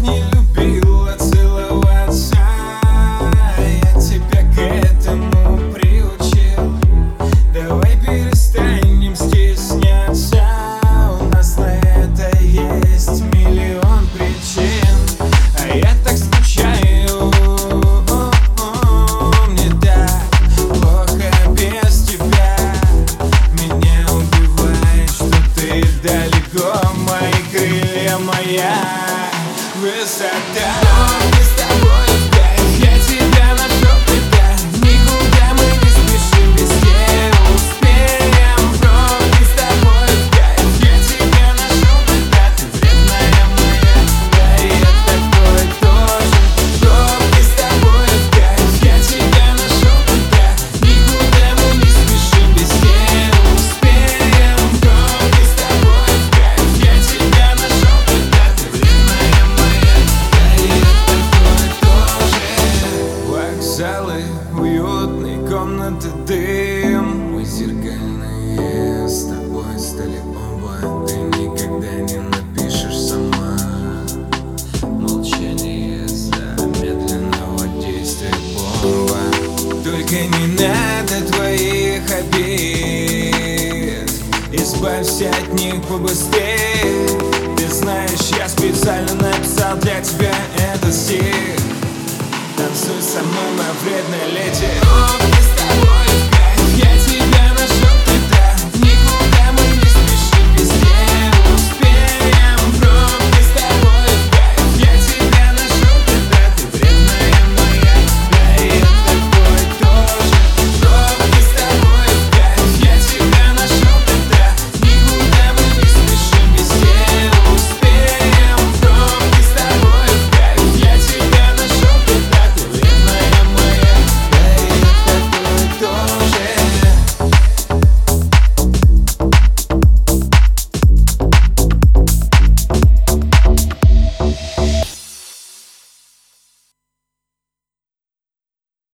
не любила целоваться, я тебя к этому приучил. Давай перестанем стесняться, у нас на это есть миллион причин. А я так скучаю, мне так плохо без тебя. Меня убивает, что ты далеко, мои крылья, моя высота. Мы с тобой в кайф, я тебя нашел тогда. Никуда мы не спешим, везде успеем. Мы с тобой в кайф, я тебя нашел тогда. Ты вредная моя, да и я такой тоже. Мы с тобой в кайф, я тебя нашел тогда. Никуда мы не спешим, везде успеем. Мы с тобой в кайф, я тебя нашел тогда. Ты вредная моя, да и я такой тоже. Вокзалы, уютные комнаты, дым. Мы зеркальные с тобой стали оба. Ты никогда не напишешь сама. Молчание замедленного действия бомба. Только не надо твоих обид, избавься от них побыстрее.